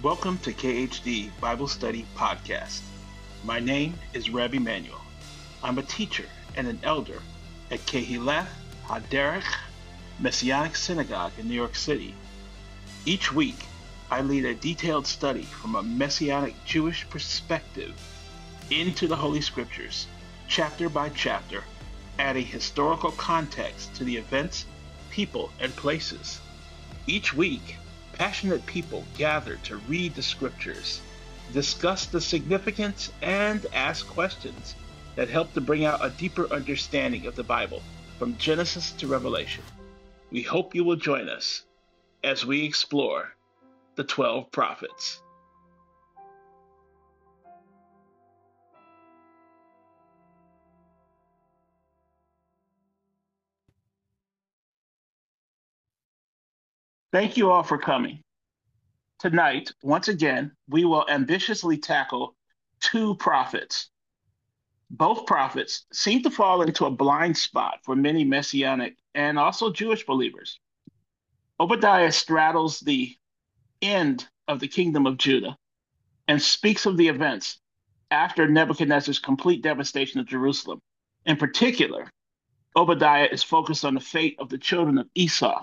Welcome to KHD Bible Study Podcast. My name is Rabbi Manuel. I'm a teacher and an elder at Kehillah HaDerech Messianic Synagogue in New York City. Each week, I lead a detailed study from a Messianic Jewish perspective into the Holy Scriptures, chapter by chapter, adding historical context to the events, people, and places. Each week, passionate people gather to read the Scriptures, discuss the significance, and ask questions that help to bring out a deeper understanding of the Bible from Genesis to Revelation. We hope you will join us as we explore the 12 prophets. Thank you all for coming. Tonight, once again, we will ambitiously tackle two prophets. Both prophets seem to fall into a blind spot for many Messianic and also Jewish believers. Obadiah straddles the end of the kingdom of Judah and speaks of the events after Nebuchadnezzar's complete devastation of Jerusalem. In particular, Obadiah is focused on the fate of the children of Esau.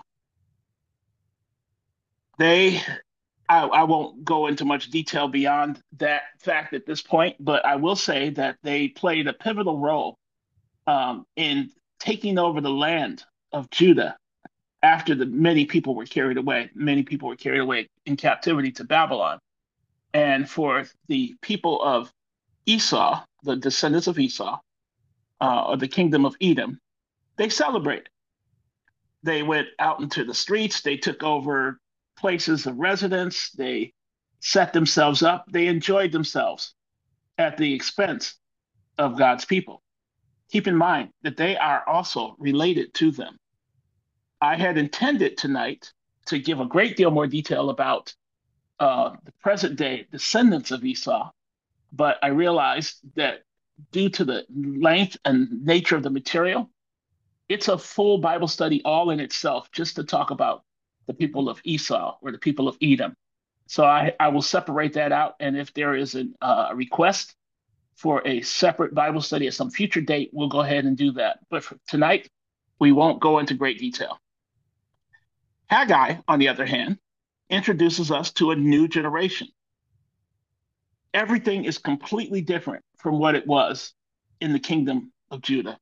I won't go into much detail beyond that fact at this point, but I will say that they played a pivotal role in taking over the land of Judah after many people were carried away. Many people were carried away in captivity to Babylon. And for the people of Esau, the descendants of Esau, or the kingdom of Edom, they celebrated. They went out into the streets, they took over places of residence, they set themselves up, they enjoyed themselves at the expense of God's people. Keep in mind that they are also related to them. I had intended tonight to give a great deal more detail about the present day descendants of Esau, but I realized that due to the length and nature of the material, it's a full Bible study all in itself just to talk about the people of Esau or the people of Edom. So I will separate that out. And if there is a request for a separate Bible study at some future date, we'll go ahead and do that. But for tonight, we won't go into great detail. Haggai, on the other hand, introduces us to a new generation. Everything is completely different from what it was in the kingdom of Judah.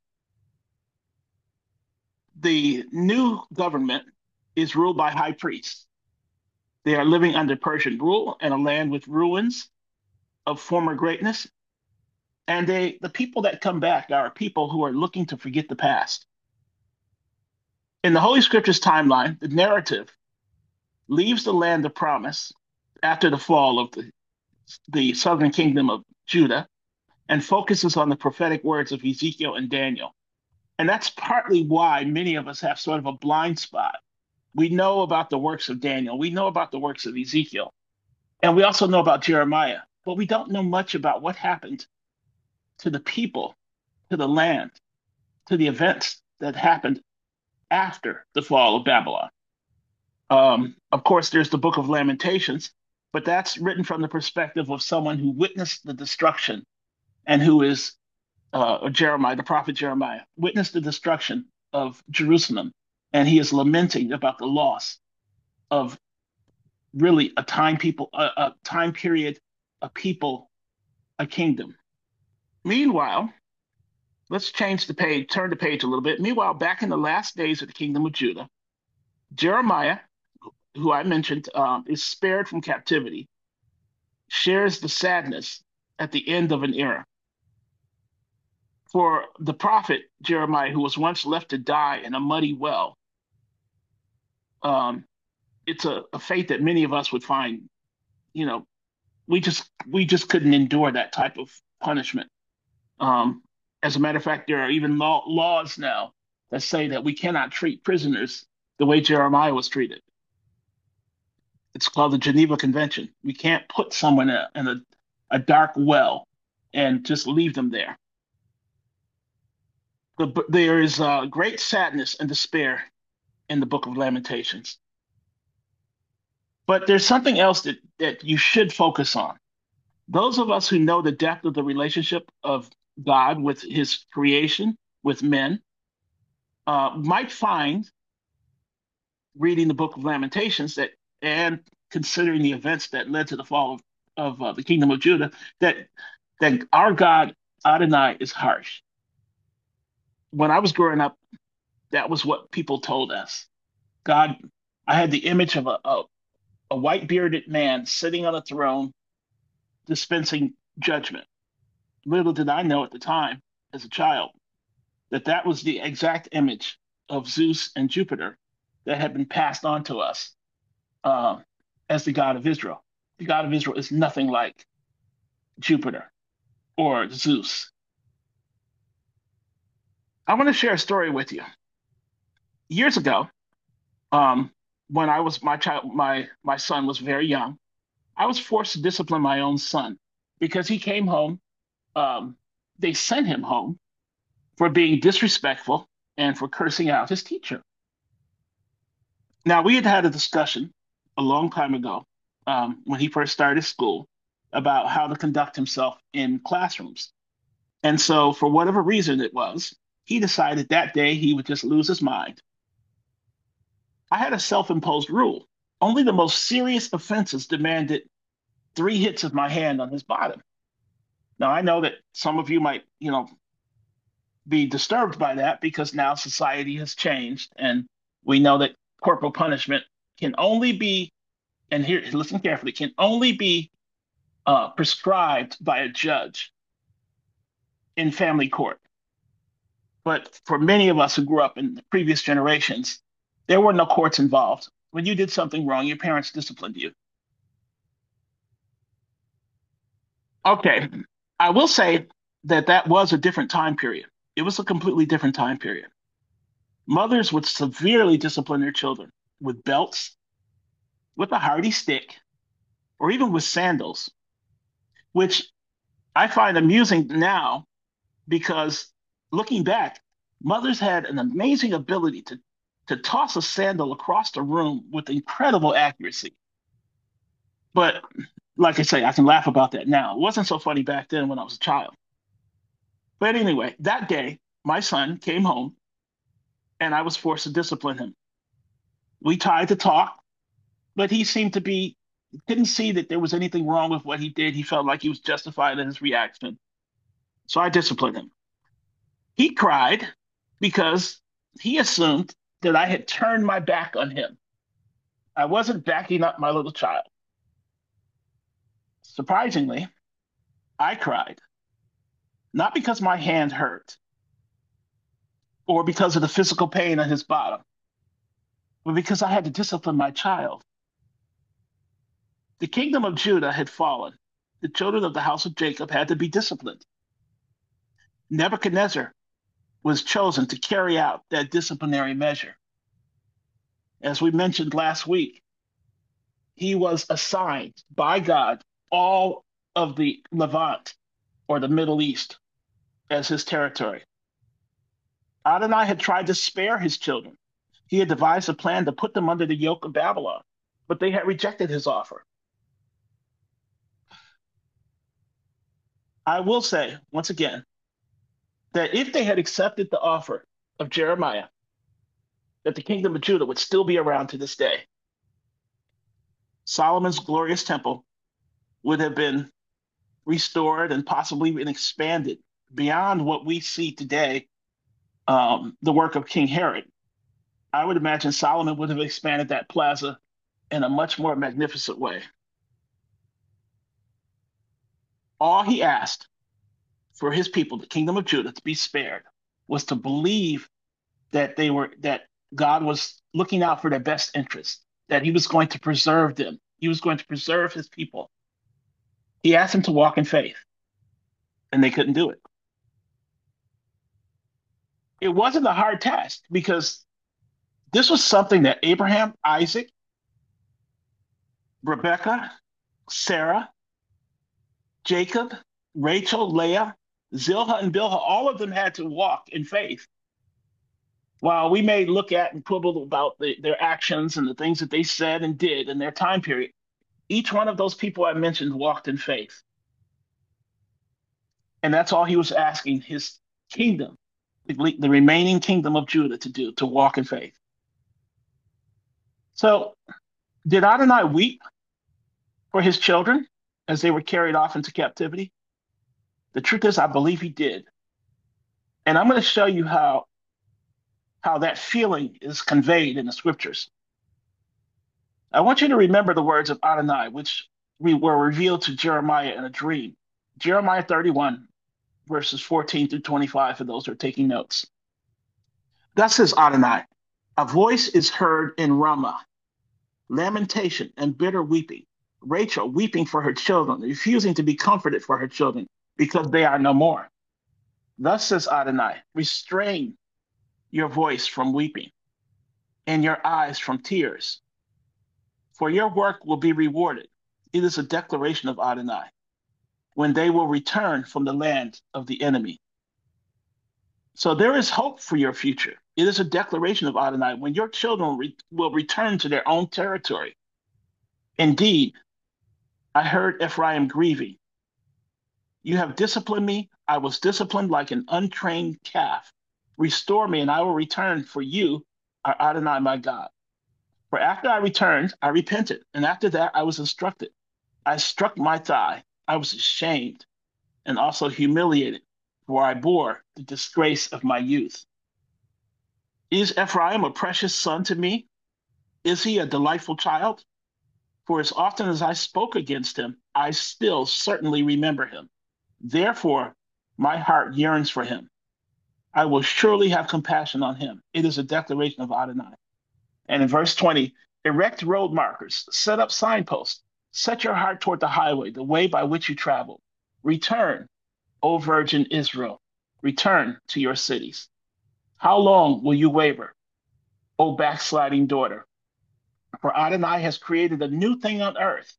The new government is ruled by high priests. They are living under Persian rule in a land with ruins of former greatness. And the people that come back are people who are looking to forget the past. In the Holy Scriptures timeline, the narrative leaves the land of promise after the fall of the southern kingdom of Judah and focuses on the prophetic words of Ezekiel and Daniel. And that's partly why many of us have sort of a blind spot. We know about the works of Daniel. We know about the works of Ezekiel. And we also know about Jeremiah. But we don't know much about what happened to the people, to the land, to the events that happened after the fall of Babylon. Of course, there's the Book of Lamentations, but that's written from the perspective of someone who witnessed the destruction and who is Jeremiah, the prophet Jeremiah, witnessed the destruction of Jerusalem. And he is lamenting about the loss of really a time period, a people, a kingdom. Meanwhile, let's change the page, turn the page a little bit. Meanwhile, back in the last days of the kingdom of Judah, Jeremiah, who I mentioned, is spared from captivity, shares the sadness at the end of an era. For the prophet Jeremiah, who was once left to die in a muddy well, it's a fate that many of us would find, we just couldn't endure that type of punishment. As a matter of fact, there are even laws now that say that we cannot treat prisoners the way Jeremiah was treated. It's called the Geneva Convention. We can't put someone in a dark well and just leave them there. There is great sadness and despair in the Book of Lamentations. But there's something else that you should focus on. Those of us who know the depth of the relationship of God with his creation, with men, might find reading the book of Lamentations that and considering the events that led to the fall of the kingdom of Judah, that our God Adonai is harsh. When I was growing up, that was what people told us. God, I had the image of a white bearded man sitting on a throne dispensing judgment. Little did I know at the time, as a child, that that was the exact image of Zeus and Jupiter that had been passed on to us uh, as the God of Israel. The God of Israel is nothing like Jupiter or Zeus. I want to share a story with you. Years ago, um, when I was my son was very young, I was forced to discipline my own son because he came home. Um, they sent him home for being disrespectful and for cursing out his teacher. Now, we had had a discussion a long time ago when he first started school about how to conduct himself in classrooms. And so, for whatever reason it was, he decided that day he would just lose his mind. I had a self imposed rule. Only the most serious offenses demanded 3 hits of my hand on his bottom. Now, I know that some of you might, be disturbed by that because now society has changed and we know that corporal punishment can only be, and here, listen carefully, can only be prescribed by a judge in family court. But for many of us who grew up in the previous generations, there were no courts involved. When you did something wrong, your parents disciplined you. Okay, I will say that that was a different time period. It was a completely different time period. Mothers would severely discipline their children with belts, with a hardy stick, or even with sandals, which I find amusing now because looking back, mothers had an amazing ability to toss a sandal across the room with incredible accuracy. But like I say, I can laugh about that now. It wasn't so funny back then when I was a child. But anyway, that day, my son came home and I was forced to discipline him. We tried to talk, but he seemed to be, didn't see that there was anything wrong with what he did. He felt like he was justified in his reaction. So I disciplined him. He cried because he assumed that I had turned my back on him. I wasn't backing up my little child. Surprisingly, I cried, not because my hand hurt or because of the physical pain on his bottom, but because I had to discipline my child. The kingdom of Judah had fallen. The children of the house of Jacob had to be disciplined. Nebuchadnezzar was chosen to carry out that disciplinary measure. As we mentioned last week, he was assigned by God all of the Levant or the Middle East as his territory. Adonai had tried to spare his children. He had devised a plan to put them under the yoke of Babylon, but they had rejected his offer. I will say, once again, that if they had accepted the offer of Jeremiah, that the kingdom of Judah would still be around to this day. Solomon's glorious temple would have been restored and possibly been expanded beyond what we see today, the work of King Herod. I would imagine Solomon would have expanded that plaza in a much more magnificent way. All he asked for his people, the kingdom of Judah, to be spared was to believe that God was looking out for their best interests, that he was going to preserve them. He was going to preserve his people. He asked them to walk in faith, and they couldn't do it. It wasn't a hard task because this was something that Abraham, Isaac, Rebecca, Sarah, Jacob, Rachel, Leah, Zilpah, and Bilhah, all of them had to walk in faith. While we may look at and quibble about their actions and the things that they said and did in their time period, Each one of those people I mentioned walked in faith. And that's all he was asking his kingdom, the remaining kingdom of Judah, to do, to walk in faith. So, did Adonai weep for his children as they were carried off into captivity? The truth is, I believe he did. And I'm going to show you how that feeling is conveyed in the scriptures. I want you to remember the words of Adonai, which were revealed to Jeremiah in a dream. Jeremiah 31, verses 14 through 25, for those who are taking notes. Thus says Adonai, a voice is heard in Ramah, lamentation and bitter weeping. Rachel weeping for her children, refusing to be comforted for her children, because they are no more. Thus says Adonai, restrain your voice from weeping and your eyes from tears, for your work will be rewarded. It is a declaration of Adonai, when they will return from the land of the enemy. So there is hope for your future. It is a declaration of Adonai when your children will return to their own territory. Indeed, I heard Ephraim grieving. You have disciplined me. I was disciplined like an untrained calf. Restore me, and I will return, for you are Adonai my God. For after I returned, I repented, and after that I was instructed. I struck my thigh. I was ashamed and also humiliated, for I bore the disgrace of my youth. Is Ephraim a precious son to me? Is he a delightful child? For as often as I spoke against him, I still certainly remember him. Therefore, my heart yearns for him. I will surely have compassion on him. It is a declaration of Adonai. And in verse 20, erect road markers, set up signposts, set your heart toward the highway, the way by which you travel. Return, O virgin Israel, return to your cities. How long will you waver, O backsliding daughter? For Adonai has created a new thing on earth.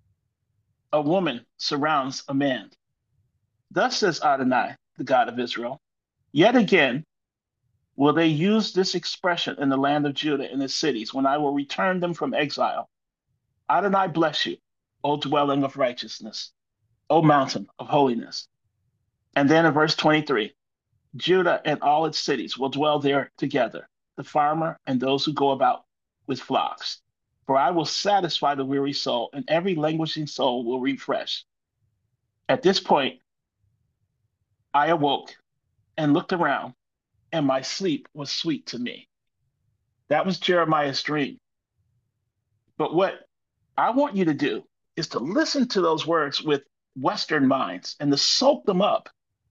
A woman surrounds a man. Thus says Adonai, the God of Israel, yet again will they use this expression in the land of Judah and its cities when I will return them from exile. Adonai bless you, O dwelling of righteousness, O mountain of holiness. And then in verse 23, Judah and all its cities will dwell there together, the farmer and those who go about with flocks. For I will satisfy the weary soul, and every languishing soul will refresh. At this point, I awoke and looked around, and my sleep was sweet to me. That was Jeremiah's dream. But what I want you to do is to listen to those words with Western minds and to soak them up.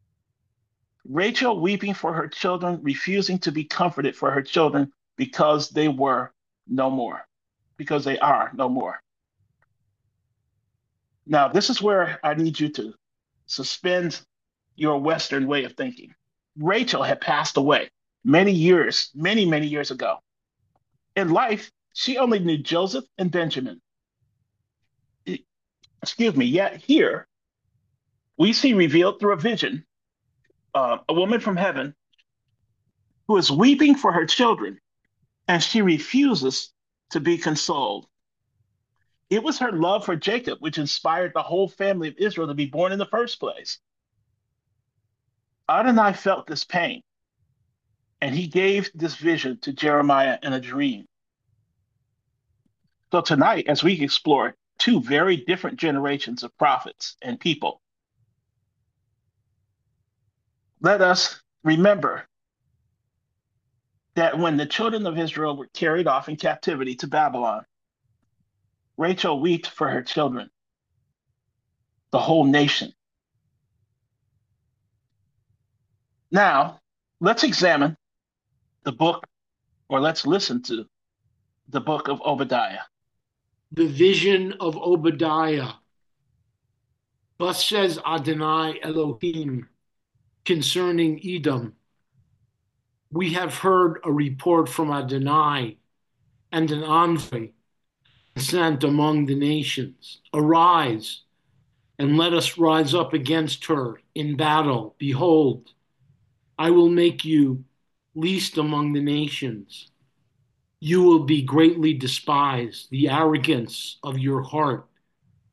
Rachel weeping for her children, refusing to be comforted for her children because they were no more, because they are no more. Now, this is where I need you to suspend your Western way of thinking. Rachel had passed away many years, many, many years ago. In life, she only knew Joseph and Benjamin. Excuse me, yet here we see revealed through a vision a woman from heaven who is weeping for her children, and she refuses to be consoled. It was her love for Jacob which inspired the whole family of Israel to be born in the first place. Adonai felt this pain, and he gave this vision to Jeremiah in a dream. So tonight, as we explore two very different generations of prophets and people, let us remember that when the children of Israel were carried off in captivity to Babylon, Rachel wept for her children, the whole nation. Now, let's examine the book, or let's listen to the book of Obadiah. The vision of Obadiah. Thus says Adonai Elohim concerning Edom. We have heard a report from Adonai and an envoy sent among the nations. Arise and let us rise up against her in battle. Behold, I will make you least among the nations. You will be greatly despised. The arrogance of your heart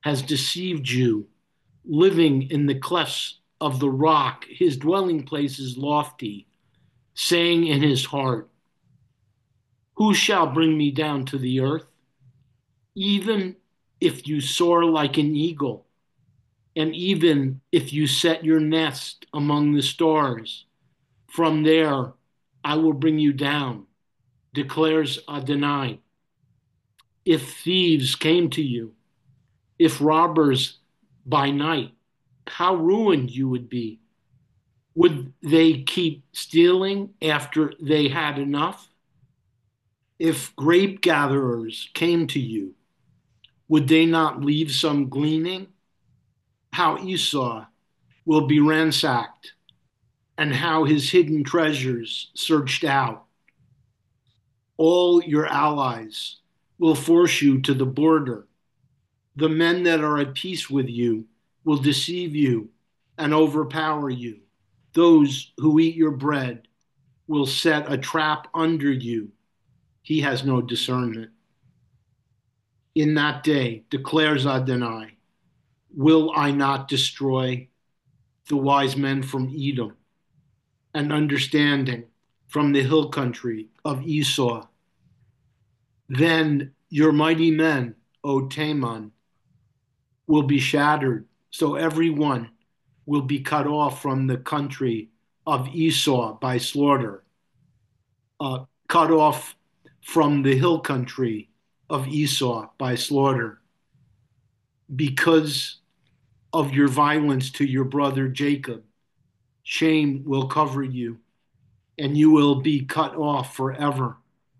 has deceived you, living in the clefts of the rock. His dwelling place is lofty, saying in his heart, who shall bring me down to the earth? Even if you soar like an eagle, and even if you set your nest among the stars, from there I will bring you down, declares Adonai. If thieves came to you, if robbers by night, how ruined you would be. Would they keep stealing after they had enough? If grape gatherers came to you, would they not leave some gleaning? How Esau will be ransacked, and how his hidden treasures searched out. All your allies will force you to the border. The men that are at peace with you will deceive you and overpower you. Those who eat your bread will set a trap under you. He has no discernment. In that day, declares Adonai, will I not destroy the wise men from Edom and understanding from the hill country of Esau? Then your mighty men, O Taman, will be shattered, so everyone will be cut off from the country of Esau by slaughter, cut off from the hill country of Esau by slaughter, because of your violence to your brother Jacob. Shame will cover you, and you will be cut off forever.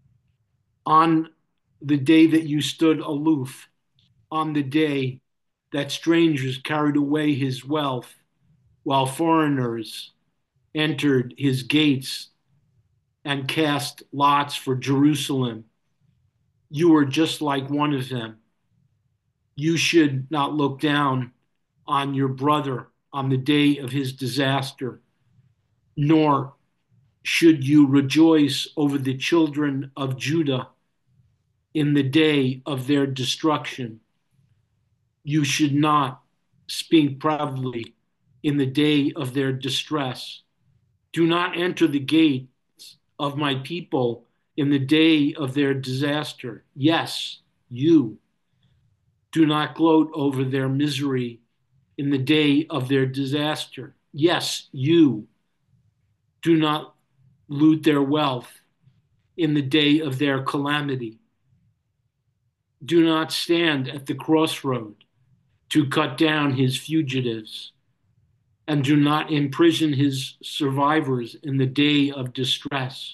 On the day that you stood aloof, on the day that strangers carried away his wealth, while foreigners entered his gates and cast lots for Jerusalem, you were just like one of them. You should not look down on your brother on the day of his disaster, nor should you rejoice over the children of Judah in the day of their destruction. You should not speak proudly in the day of their distress. Do not enter the gates of my people in the day of their disaster. Yes, you. Do not gloat over their misery in the day of their disaster. Yes, you. Do not loot their wealth in the day of their calamity. Do not stand at the crossroad to cut down his fugitives, and do not imprison his survivors in the day of distress.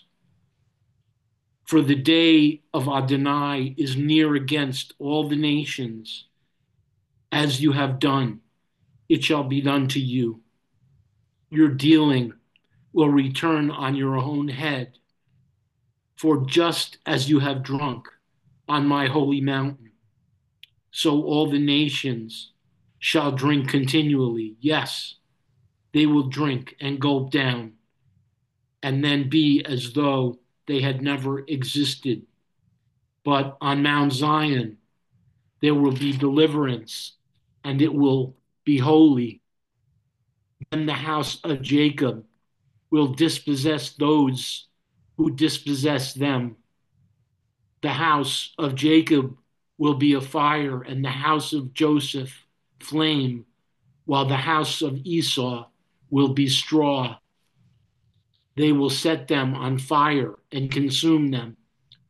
For the day of Adonai is near against all the nations. As you have done, it shall be done to you. Your dealing will return on your own head. For just as you have drunk on my holy mountain, so all the nations shall drink continually. Yes, they will drink and gulp down, and then be as though they had never existed. But on Mount Zion there will be deliverance, and it will be holy. Then the house of Jacob will dispossess those who dispossess them. The house of Jacob will be a fire, and the house of Joseph flame, while the house of Esau will be straw. They will set them on fire and consume them.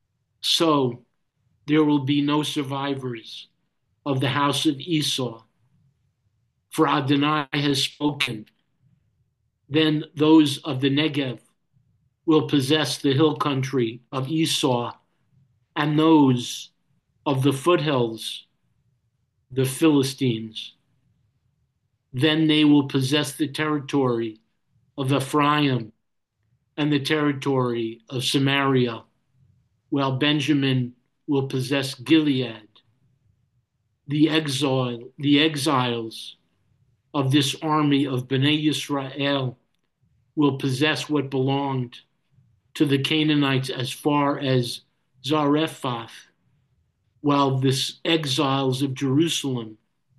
So there will be no survivors of the house of Esau. For Adonai has spoken. Then those of the Negev will possess the hill country of Esau, and those of the foothills, the Philistines. Then they will possess the territory of Ephraim and the territory of Samaria, while Benjamin will possess Gilead. The exiles of this army of Bnei Israel will possess what belonged to the Canaanites as far as Zarephath, while the exiles of Jerusalem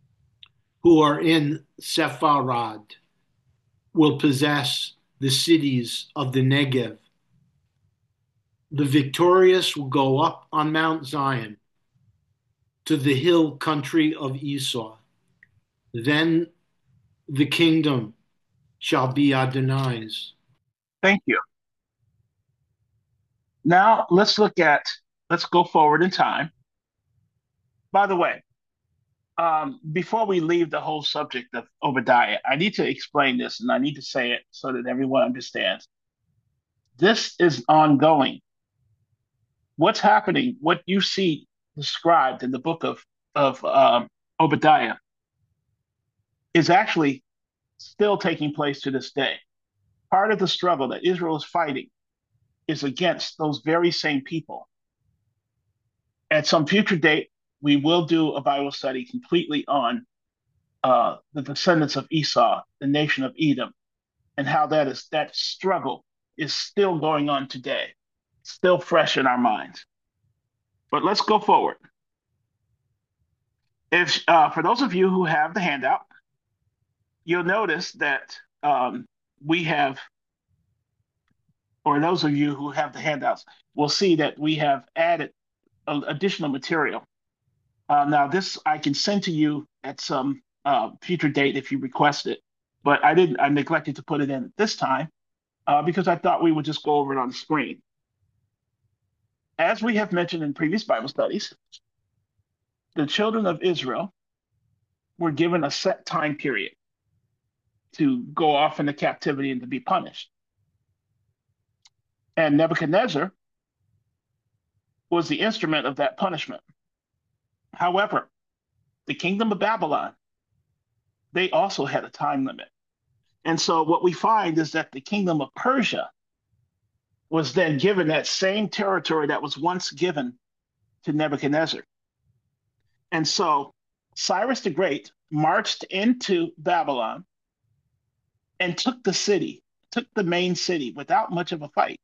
who are in Sepharad will possess the cities of the Negev. The victorious will go up on Mount Zion to the hill country of Esau. Then the kingdom shall be Adonai's. Thank you. Now let's go forward in time. By the way, before we leave the whole subject of Obadiah, I need to explain this and I need to say it so that everyone understands. This is ongoing. What's happening, what you see described in the book of Obadiah, is actually still taking place to this day. Part of the struggle that Israel is fighting is against those very same people. At some future date, we will do a Bible study completely on the descendants of Esau, the nation of Edom, and how that struggle is still going on today, still fresh in our minds. But let's go forward. If for those of you who have the handout, you'll notice that we have, or those of you who have the handouts, will see that we have added additional material. Now, this I can send to you at some future date if you request it, but I neglected to put it in this time because I thought we would just go over it on the screen. As we have mentioned in previous Bible studies, the children of Israel were given a set time period to go off into captivity and to be punished. And Nebuchadnezzar was the instrument of that punishment. However, the kingdom of Babylon, they also had a time limit. And so what we find is that the kingdom of Persia was then given that same territory that was once given to Nebuchadnezzar. And so Cyrus the Great marched into Babylon and took the city, took the main city without much of a fight.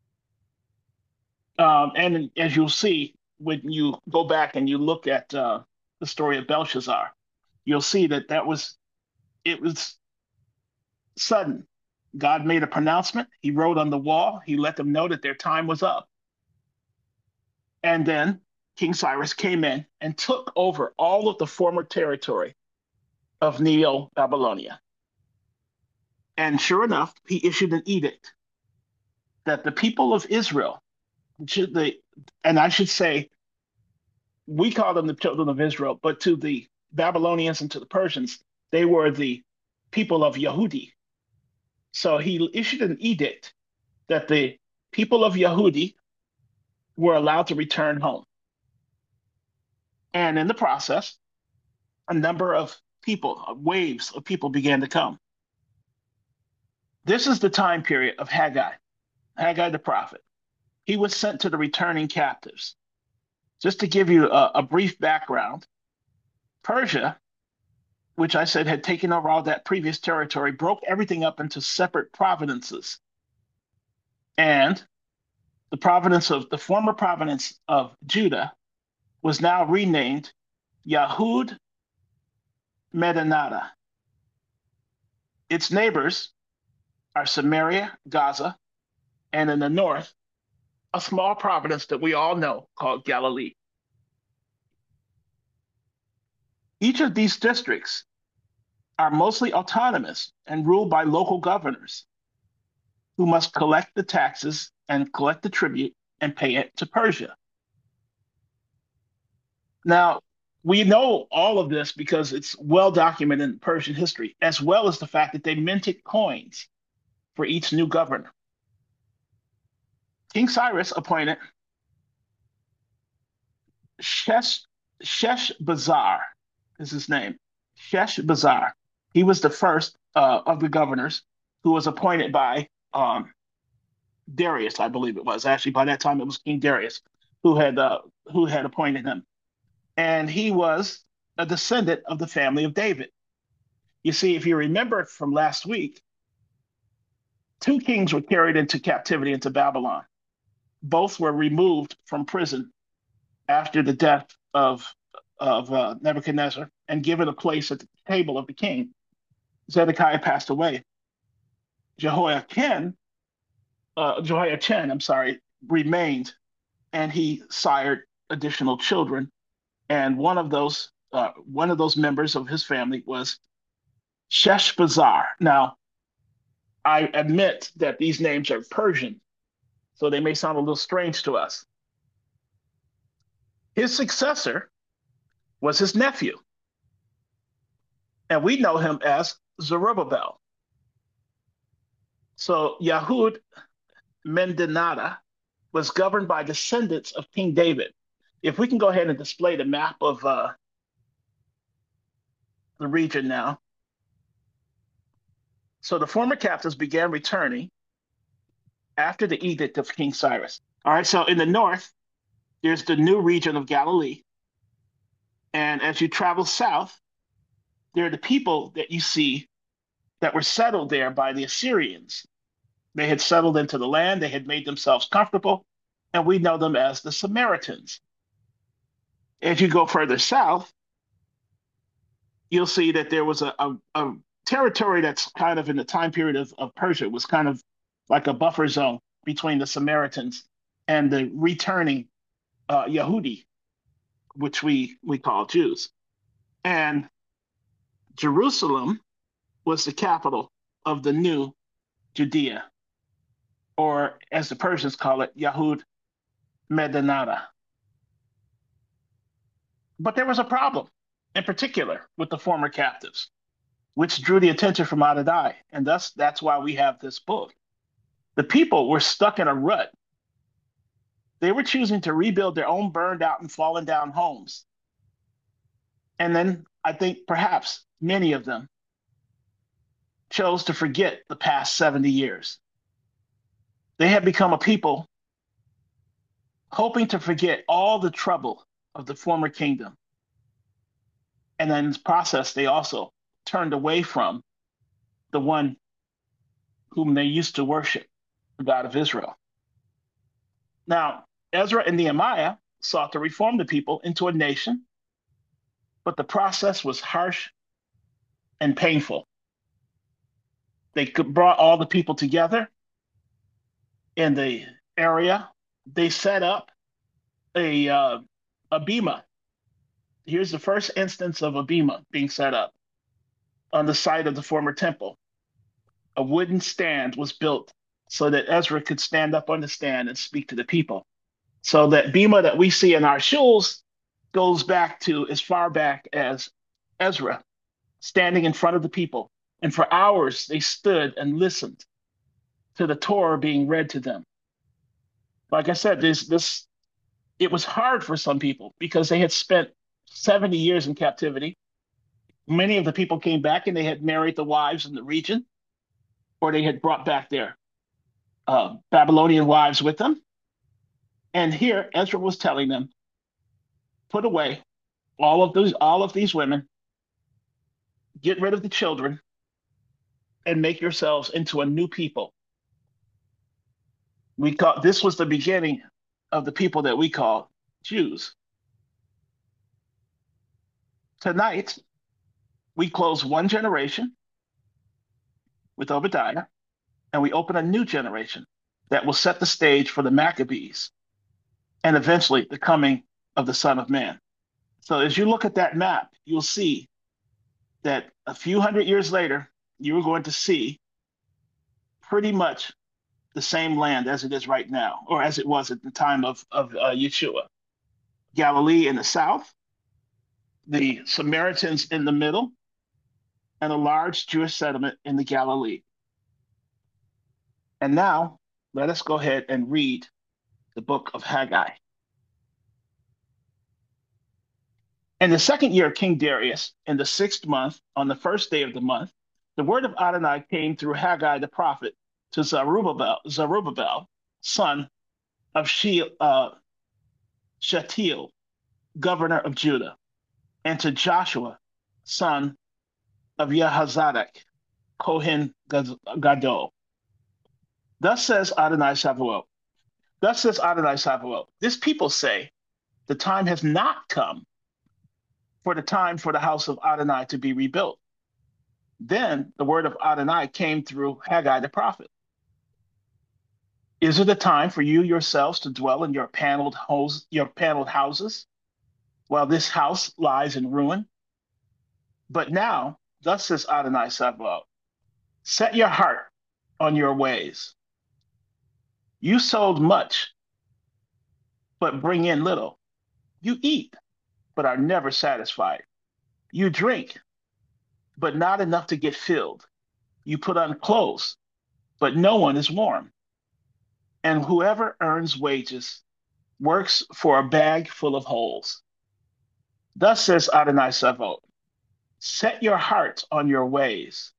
And as you'll see, when you go back and you look at the story of Belshazzar, you'll see that it was sudden. God made a pronouncement. He wrote on the wall. He let them know that their time was up. And then King Cyrus came in and took over all of the former territory of Neo-Babylonia. And sure enough, he issued an edict that the people of Israel, and I should say, we call them the children of Israel, but to the Babylonians and to the Persians, they were the people of Yehudi. So he issued an edict that the people of Yehudi were allowed to return home. And in the process, a number of people, waves of people began to come. This is the time period of Haggai the prophet. He was sent to the returning captives. Just to give you a brief background, Persia, which I said had taken over all that previous territory, broke everything up into separate provinces. And the former province of Judah was now renamed Yahud Medinata. Its neighbors are Samaria, Gaza, and in the north, a small province that we all know called Galilee. Each of these districts are mostly autonomous and ruled by local governors who must collect the taxes and collect the tribute and pay it to Persia. Now, we know all of this because it's well documented in Persian history, as well as the fact that they minted coins for each new governor. King Cyrus appointed Sheshbazzar, is his name. Sheshbazzar. He was the first of the governors who was appointed by Darius, I believe it was. Actually, by that time it was King Darius who had appointed him, and he was a descendant of the family of David. You see, if you remember from last week, two kings were carried into captivity into Babylon. Both were removed from prison after the death of of Nebuchadnezzar and given a place at the table of the king, Zedekiah passed away. Jehoiachin, I'm sorry, remained, and he sired additional children. And one of those members of his family was Sheshbazzar. Now, I admit that these names are Persian, so they may sound a little strange to us. His successor was his nephew, and we know him as Zerubbabel. So Yahud Mendinata was governed by descendants of King David. If we can go ahead and display the map of the region now. So the former captives began returning after the edict of King Cyrus. All right, so in the north, there's the new region of Galilee. And as you travel south, there are the people that you see that were settled there by the Assyrians. They had settled into the land, they had made themselves comfortable, and we know them as the Samaritans. As you go further south, you'll see that there was a territory that's kind of in the time period of Persia, was kind of like a buffer zone between the Samaritans and the returning Yehudi, which we call Jews. And Jerusalem was the capital of the new Judea, or as the Persians call it, Yahud Medinata. But there was a problem, in particular, with the former captives, which drew the attention from Adonai, and thus that's why we have this book. The people were stuck in a rut. They were choosing to rebuild their own burned out and fallen down homes. And then I think perhaps many of them chose to forget the past 70 years. They had become a people hoping to forget all the trouble of the former kingdom. And then in this process, they also turned away from the one whom they used to worship, the God of Israel. Now, Ezra and Nehemiah sought to reform the people into a nation, but the process was harsh and painful. They brought all the people together in the area. They set up a bema. Here's the first instance of a bema being set up on the site of the former temple. A wooden stand was built so that Ezra could stand up on the stand and speak to the people. So that bema that we see in our shuls goes back to as far back as Ezra standing in front of the people. And for hours, they stood and listened to the Torah being read to them. Like I said, it was hard for some people because they had spent 70 years in captivity. Many of the people came back and they had married the wives in the region, or they had brought back their Babylonian wives with them. And here Ezra was telling them, put away all of these women, get rid of the children, and make yourselves into a new people. This was the beginning of the people that we call Jews. Tonight, we close one generation with Obadiah, and we open a new generation that will set the stage for the Maccabees and eventually the coming of the Son of Man. So as you look at that map, you'll see that a few hundred years later, you are going to see pretty much the same land as it is right now, or as it was at the time of Yeshua. Galilee in the south, the Samaritans in the middle, and a large Jewish settlement in the Galilee. And now, let us go ahead and read the book of Haggai. In the second year of King Darius, in the 6th month, on the first day of the month, the word of Adonai came through Haggai the prophet to Zerubbabel, son of Shealtiel, governor of Judah, and to Joshua, son of Jehozadak, Kohen Gadol. Thus says Adonai Sabaoth. This people say, the time has not come for the time for the house of Adonai to be rebuilt. Then the word of Adonai came through Haggai the prophet. Is it a time for you yourselves to dwell in your paneled houses, while this house lies in ruin? But now, thus says Adonai Sabaoth, set your heart on your ways. You sowed much, but bring in little. You eat, but are never satisfied. You drink, but not enough to get filled. You put on clothes, but no one is warm. And whoever earns wages works for a bag full of holes. Thus says Adonai Sabaoth, set your heart on your ways.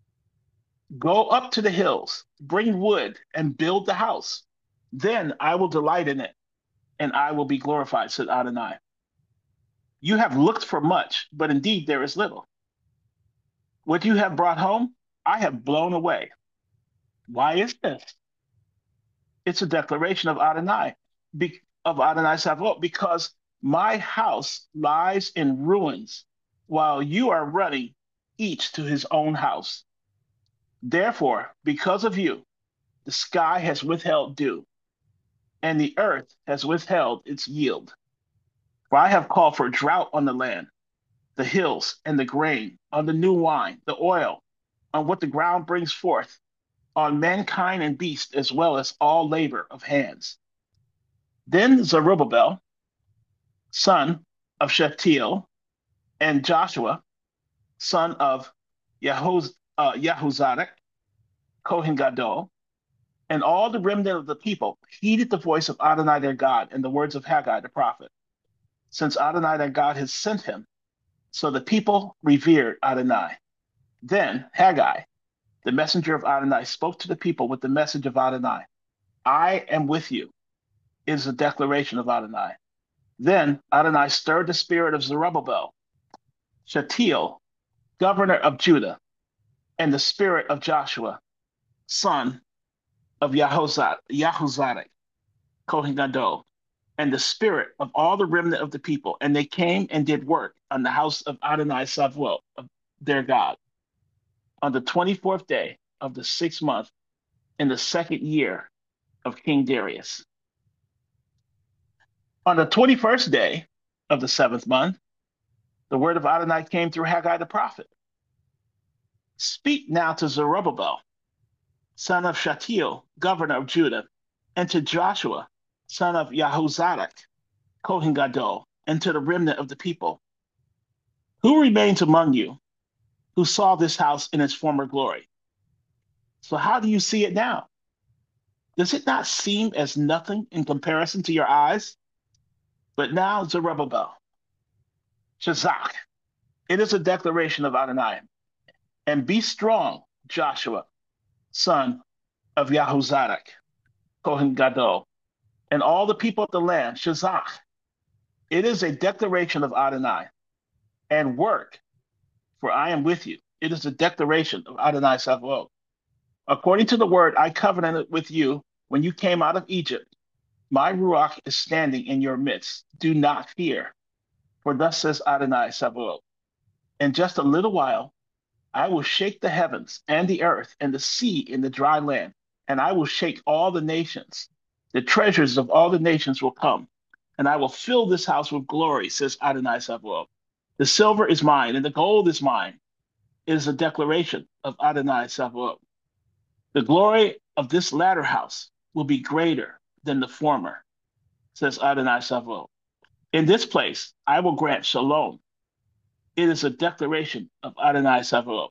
Go up to the hills, bring wood, and build the house. Then I will delight in it, and I will be glorified, said Adonai. You have looked for much, but indeed there is little. What you have brought home, I have blown away. Why is this? It's a declaration of Adonai, of Adonai Sabaoth, because my house lies in ruins, while you are running each to his own house. Therefore, because of you, the sky has withheld dew, and the earth has withheld its yield. For I have called for drought on the land, the hills, and the grain, on the new wine, the oil, on what the ground brings forth, on mankind and beast, as well as all labor of hands. Then Zerubbabel, son of Shealtiel, and Joshua, son of Yahuzadak, Kohen Gadol, and all the remnant of the people heeded the voice of Adonai their God and the words of Haggai the prophet, since Adonai their God has sent him. So the people revered Adonai. Then Haggai, the messenger of Adonai, spoke to the people with the message of Adonai. I am with you, is a declaration of Adonai. Then Adonai stirred the spirit of Zerubbabel, Shealtiel, governor of Judah, and the spirit of Joshua, son of Yahuzadak, Kohen Gadol, and the spirit of all the remnant of the people. And they came and did work on the house of Adonai Sabaoth, of their God, on the 24th day of the 6th month in the 2nd year of King Darius. On the 21st day of the 7th month, the word of Adonai came through Haggai the prophet. Speak now to Zerubbabel, son of Shealtiel, governor of Judah, and to Joshua, son of Yahuzadak, Kohen Gadol, and to the remnant of the people. Who remains among you who saw this house in its former glory? So how do you see it now? Does it not seem as nothing in comparison to your eyes? But now, Zerubbabel, Shazak, it is a declaration of Adonai. And be strong, Joshua, son of Yahuzadak, Kohen Gadol, and all the people of the land, Shazak. It is a declaration of Adonai. And work, for I am with you. It is a declaration of Adonai Sabaoth. According to the word I covenanted with you when you came out of Egypt, my Ruach is standing in your midst. Do not fear, for thus says Adonai Sabaoth. In just a little while, I will shake the heavens and the earth and the sea in the dry land, and I will shake all the nations. The treasures of all the nations will come, and I will fill this house with glory, says Adonai Sabaoth. The silver is mine, and the gold is mine. It is a declaration of Adonai Sabaoth. The glory of this latter house will be greater than the former, says Adonai Sabaoth. In this place, I will grant shalom. It is a declaration of Adonai Sabaoth.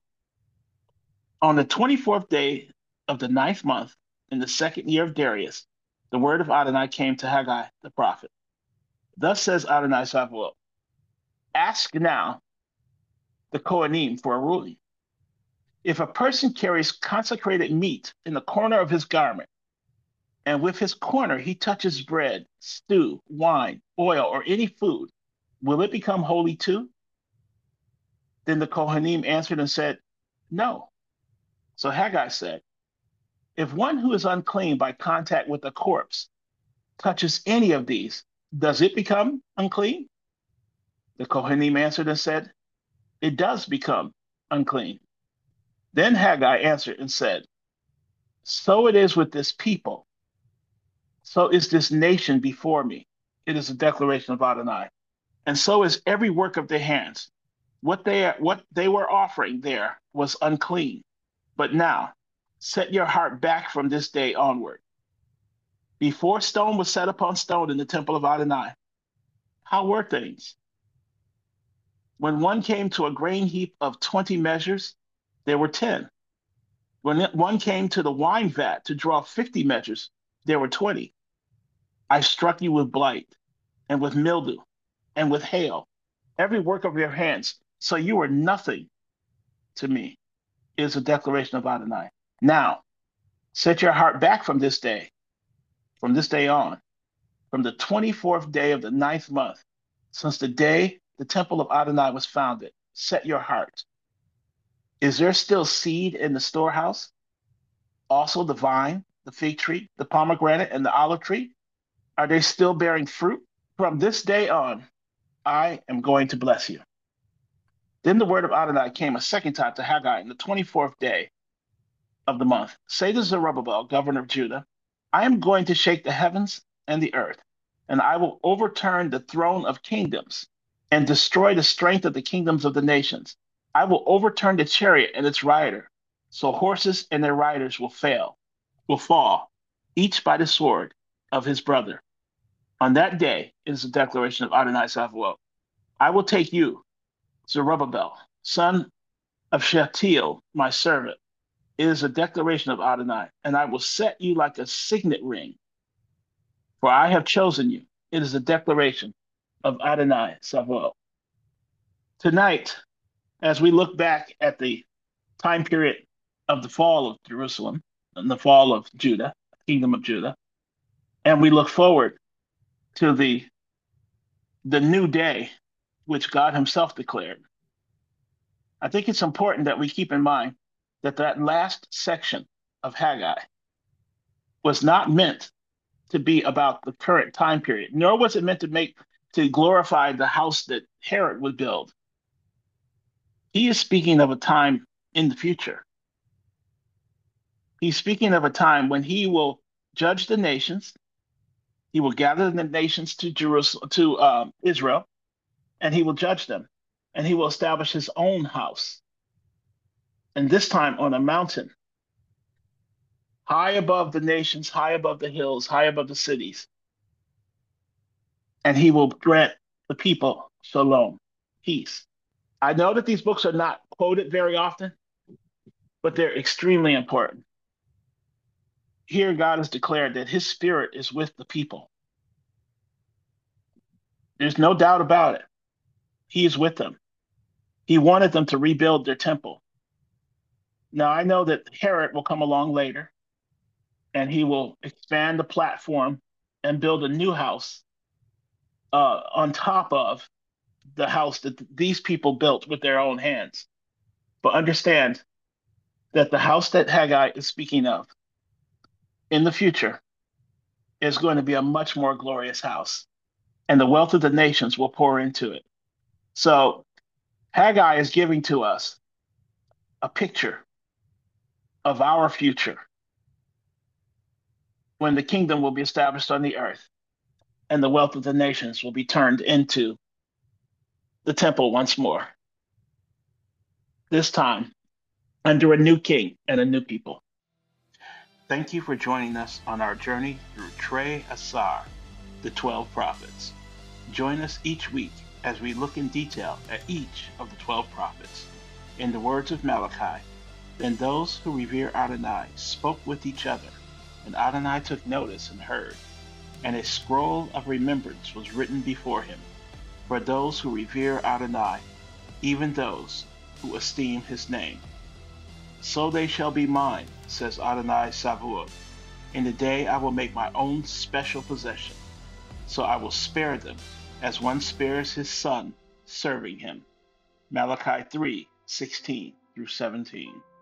On the 24th day of the 9th month, in the 2nd year of Darius, the word of Adonai came to Haggai the prophet. Thus says Adonai Sabaoth, ask now the Kohanim for a ruling. If a person carries consecrated meat in the corner of his garment, and with his corner he touches bread, stew, wine, oil, or any food, will it become holy too? Then the Kohanim answered and said, no. So Haggai said, if one who is unclean by contact with a corpse touches any of these, does it become unclean? The Kohanim answered and said, it does become unclean. Then Haggai answered and said, so it is with this people. So is this nation before me. It is a declaration of Adonai. And so is every work of their hands. What they were offering there was unclean. But now, set your heart back from this day onward. Before stone was set upon stone in the temple of Adonai, how were things? When one came to a grain heap of 20 measures, there were 10. When one came to the wine vat to draw 50 measures, there were 20. I struck you with blight and with mildew and with hail, every work of your hands, so you were nothing to me, is a declaration of Adonai. Now, set your heart back from this day on, from the 24th day of the 9th month, since the day the temple of Adonai was founded. Set your heart. Is there still seed in the storehouse? Also the vine, the fig tree, the pomegranate, and the olive tree? Are they still bearing fruit? From this day on, I am going to bless you. Then the word of Adonai came a second time to Haggai in the 24th day of the month. Say to Zerubbabel, governor of Judah, I am going to shake the heavens and the earth, and I will overturn the throne of kingdoms and destroy the strength of the kingdoms of the nations. I will overturn the chariot and its rider, so horses and their riders will fall, each by the sword of his brother. On that day, it is a declaration of Adonai Sabaoth. I will take you, Zerubbabel, son of Shealtiel, my servant. It is a declaration of Adonai, and I will set you like a signet ring. For I have chosen you. It is a declaration of Adonai Sabaoth. Tonight, as we look back at the time period of the fall of Jerusalem and the fall of Judah, kingdom of Judah, and we look forward to the new day which God himself declared, I think it's important that we keep in mind that that last section of Haggai was not meant to be about the current time period, nor was it meant to glorify the house that Herod would build. He is speaking of a time in the future. He's speaking of a time when he will judge the nations. He will gather the nations to Jerusalem, to Israel, and he will judge them, and he will establish his own house. And this time on a mountain, high above the nations, high above the hills, high above the cities. And he will grant the people shalom, peace. I know that these books are not quoted very often, but they're extremely important. Here, God has declared that his spirit is with the people. There's no doubt about it. He is with them. He wanted them to rebuild their temple. Now, I know that Herod will come along later, and he will expand the platform and build a new house on top of the house that these people built with their own hands. But understand that the house that Haggai is speaking of in the future is going to be a much more glorious house, and the wealth of the nations will pour into it. So Haggai is giving to us a picture of our future when the kingdom will be established on the earth and the wealth of the nations will be turned into the temple once more. This time under a new king and a new people. Thank you for joining us on our journey through Trei Asar, the 12 prophets. Join us each week as we look in detail at each of the 12 prophets. In the words of Malachi, then those who revere Adonai spoke with each other, and Adonai took notice and heard, and a scroll of remembrance was written before him for those who revere Adonai, even those who esteem his name. So they shall be mine, says Adonai Sabaoth. In the day I will make my own special possession, so I will spare them as one spares his son serving him. Malachi 3:16 through 17.